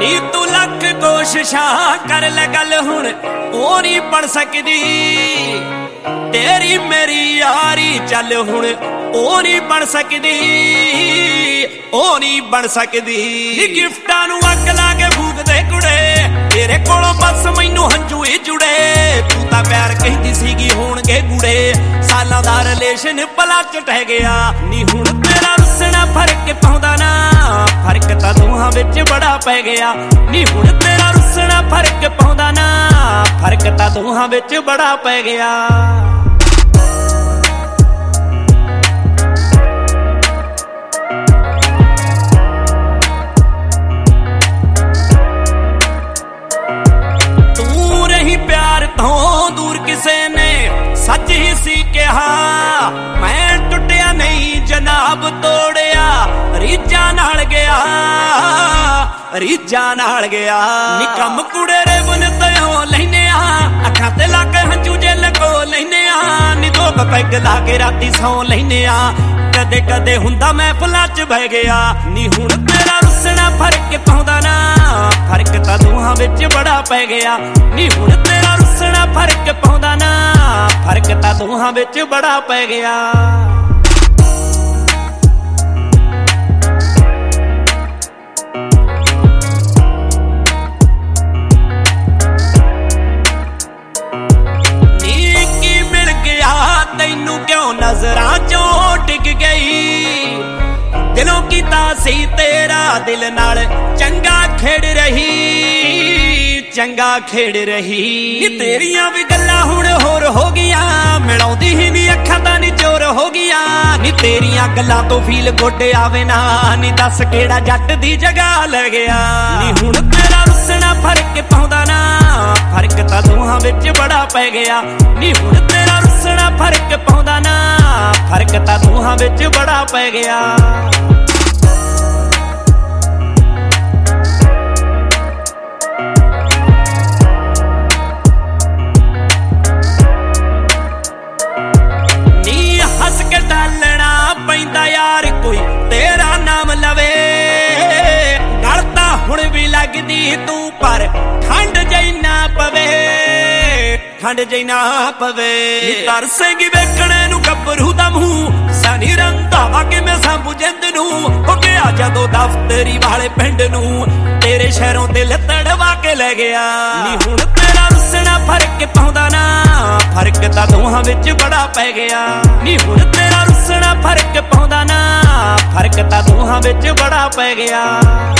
नी तू लख कोशिशां कर ले गल हुण ओ नहीं बन सकदी, तेरी मेरी यारी चल हुण ओ नहीं बन सकदी, ओ नहीं बन सकदी। नी गिफ्टां नूं अग ला के फूक दे कुड़े, तेरे कोलों बस मैनू हंजू ही जुड़े। तू तां प्यार कहंदी सीगी होणगे गुड़े, सालां दा रिलेशन पला च टह गया। नी हुण तेरा रुसना फर्क पाउंदा ना, फर्क तां दोहां विच बड़ा पै गया। नी हुण तेरा रुसना फर्क पाउंदा ना, फर्क तां दोहां विच बड़ा पै गया। दूर किसे ने सच ही सी कहा, मैं टुटिया नहीं जनाब तोड़िया, रीजा नाल गया, रीजा नाल गया। निकम कुड़े रे बन तयो लैने आ, अखां ते लाके हंजू जे लगो लैने आ। नी दो पैग ला के राती सौ लैने आ, कदे कदे हुंदा महफिलां च बह गया। नी हुण तेरा रुसना फर्क पाउंदा ना, फर्क तां दोहां विच बड़ा पै गया। नी हुण तेरा रुसना फर्क पाउंदा ना, फर्क तां दोहां विच बड़ा पै गया। नी की मिल गया तैनू क्यों नजरां चों टिक गई, दिलों कीता सी तेरा दिल नाल चंगा खेड़ रही, चंगा खेड़ रही। नी तेरियां भी गल्लां हुण होर हो गईयां, मिलाउंदी ही नी अखां तां नी चोर हो गईयां। नी तेरियां गल्लां तो फील गुड आवे ना, नी दस केड़ा जट दी जगह ले गया। नी हुण तेरा रुसना फर्क पाउंदा ना, फर्क तां दोहां विच बड़ा पै गया। नी हुण तेरा रुसना फर्क पाउंदा ना, फर्क तां दोहां विच बड़ा पै गया। पैंदा यार कोई तेरा नाम लवे, गल तां हुण भी लगदी तू पर ठंड जई ना पवे, ठंड जई ना पवे। नी तरसेगी वेखणे नूं गब्बरू दा मूंह, सनी रंधावा किवें सांभू जिंद नूं। हो गया जदों दफ्तरी वाले पिंड नूं, तेरे शहरों दिल तड़वा के ले गया। नी हुण तेरा रुसना फर्क पाउंदा ना, फर्क तां दोहां विच बड़ा पै गया। नी हुण तेरा रुसना फर्क पाउंदा ना, फर्क तां दोहां विच बड़ा पै गया।